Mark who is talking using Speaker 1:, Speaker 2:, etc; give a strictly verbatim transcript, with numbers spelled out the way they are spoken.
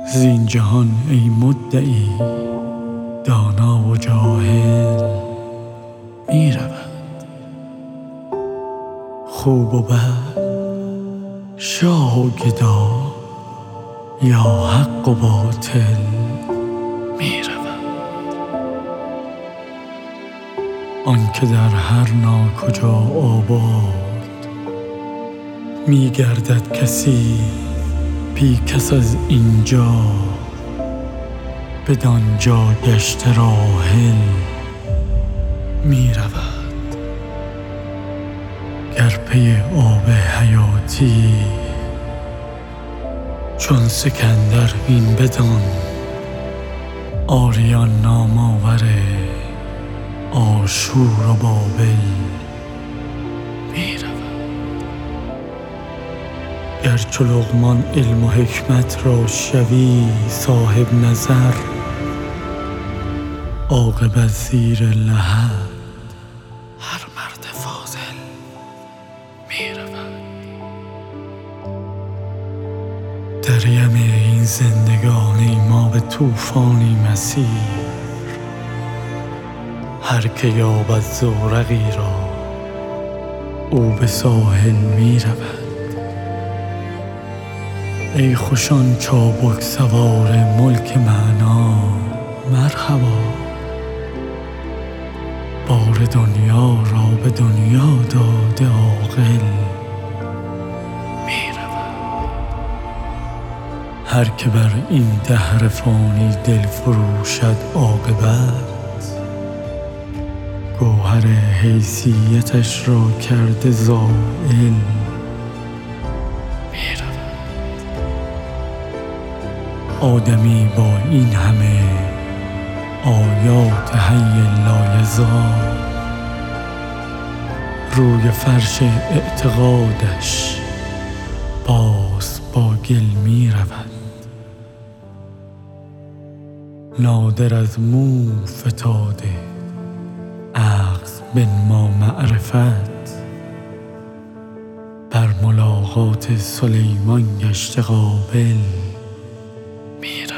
Speaker 1: زین جهان ای مدعی دانا و جاهل می رود. خوب و بد، شاه و گدا، یا حق و باطل می رود. آن که در هر ناکجا آباد می گردد کسی بی کس از اینجا، بدان جا گشته راحل می رود. گر پی آب حیاتی چون سکندر بین بدان، آریان نام آور آشور و بابل می رود. گر چو لقمان علم و حکمت را شوی صاحب نظر، عاقبت زیر لحد هر مرد فاضل می رود. در یم این زندگانی ما به طوفانی مسیر، هر که یابد زورقی را او به ساحل می رود. ای خوش آن چابک سوار ملک معنا مرحبا، بار دنیا را به دنیا داده عاقل می رود. هر که بر این دهر فانی دل فروشد، عاقبت گوهر حیثیتش را کرده زائل می رود. آدمی با این همه آیات حی لایزال، روی فرش اعتقادش باز با گل می رود. نادر از مو فتاده اخذ بنما معرفت، بر ملاقات سلیمان گشته قابل می رود.